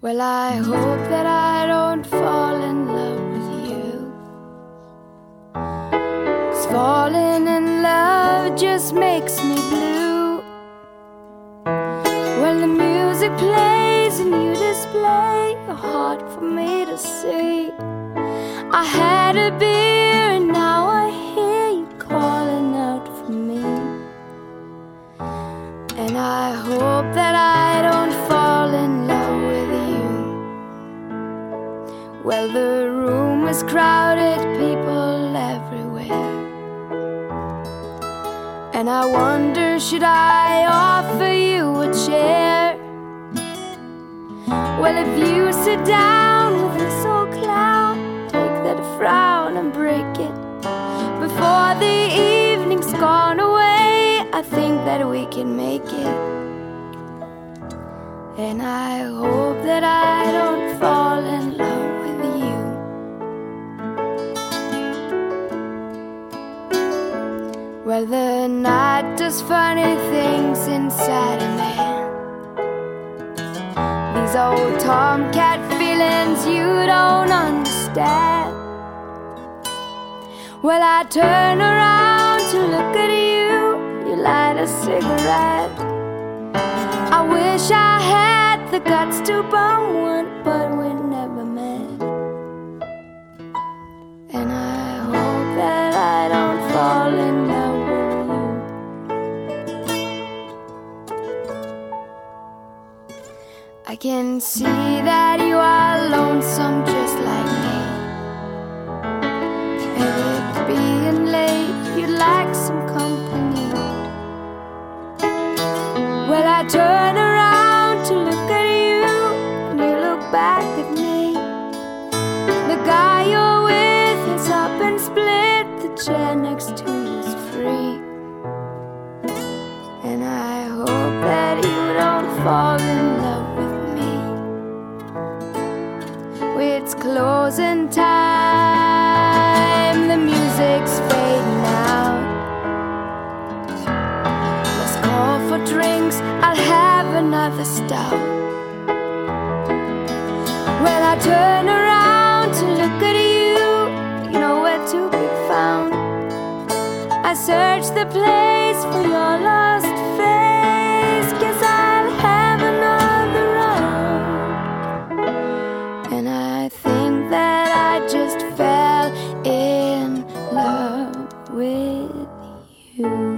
Well, I hope that I don't fall in love with you, 'cause falling in love just makes me blue. When the music plays and you display your heart for me to see, I had a beer and now I hear you calling out for me. And I hope that I don't fall in love with you. Well, the room is crowded, people everywhere, and I wonder, should I offer you a chair? Well, if you sit down with this old clown, take that frown and break it before the evening's gone away, I think that we can make it. And I hope that I don't fall in love with you. Well, the night does funny things inside a man, these old tomcat feelings you don't understand. Well, I turn around to look at you, you light a cigarette. I wish I had the guts to bum one, but we never met. And I hope that I don't fall in love with you. I can see that you are lonesome just like me, and it being late, you'd like some company. Well, I turn around to look at you, and you look back at me. The guy you're with is up and split, the chair next to you is free. And I hope that you don't fall in love with me. It's closing time, the music's fading out. Let's call for drinks, I'll have another stout. When I turn around to look at you, you know where to be found. I search the place for your lost face. Guess I'll have another round. And I think that I just fell in love with you.